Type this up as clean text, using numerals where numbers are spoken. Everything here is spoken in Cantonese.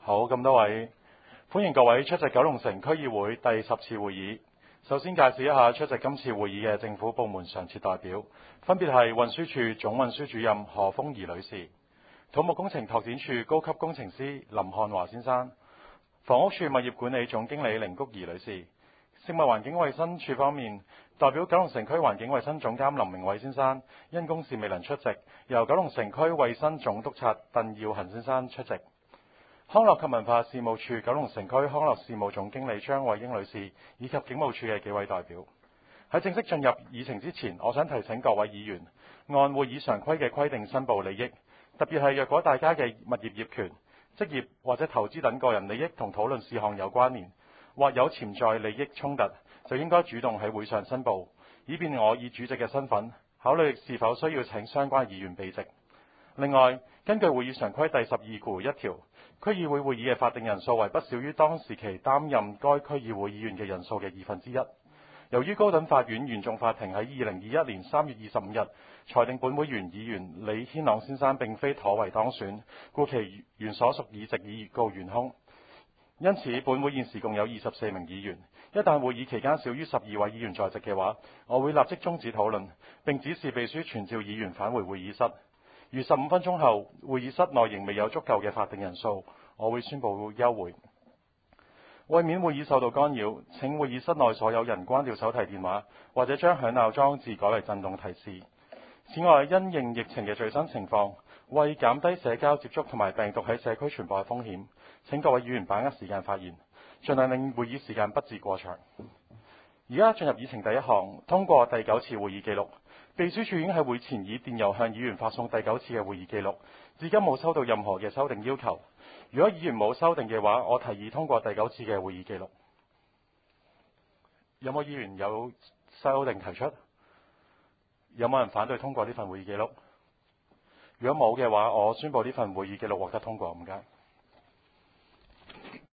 好，咁多位，歡迎各位出席九龍城區議會第10次會議。首先介紹一下出席今次會議嘅政府部門常設代表，分別係運輸署總運輸主任何豐儀女士、土木工程拓展處高級工程師林漢華先生、房屋署物業管理總經理凌菊儀女士。食物環境衛生署方面，代表九龍城區環境衛生總監林明偉先生因公事未能出席，由九龍城區衛生總督察鄧耀恒先生出席。康樂及文化事務處九龍城區康樂事務總經理張慧英女士以及警務處嘅幾位代表。喺正式進入議程之前，我想提醒各位議員，按會議常規嘅規定申報利益，特別係若果大家嘅物業業權、職業或者投資等個人利益同討論事項有關聯，或有潛在利益衝突，就應該主動喺會上申報，以便我以主席嘅身份考慮是否需要請相關議員避席。另外，根據會議常規第12.1條，區議會會議嘅法定人數為不少於當時期擔任該區議會議員嘅人數嘅1/2。由於高等法院原訟法庭喺2021年3月25日裁定本會原議員李軒朗先生並非妥為當選，故其原所屬議席已告懸空。因此，本會現時共有24名議員。一旦會議期間少於12位議員在席嘅話，我會立即終止討論，並指示秘書傳召議員返回會議室。如15分鐘後，會議室內仍未有足夠嘅法定人數，我會宣布休會。為免會議受到干擾，請會議室內所有人關掉手提電話，或者將響鬧裝置改為震動提示。此外，因應疫情嘅最新情況，為減低社交接觸同埋病毒喺社區傳播嘅風險，請各位議員把握時間發言，盡量令會議時間不致過長。而家進入議程第一項，通過第9次會議記錄。秘書處已經喺會前以電郵向議員發送第9次嘅會議記錄，至今冇收到任何嘅修訂要求。如果議員冇修訂嘅話，我提議通過第9次嘅會議記錄。有冇議員有修訂提出？有冇人反對通過呢份會議記錄？如果冇嘅話，我宣布呢份會議記錄獲得通過。唔該。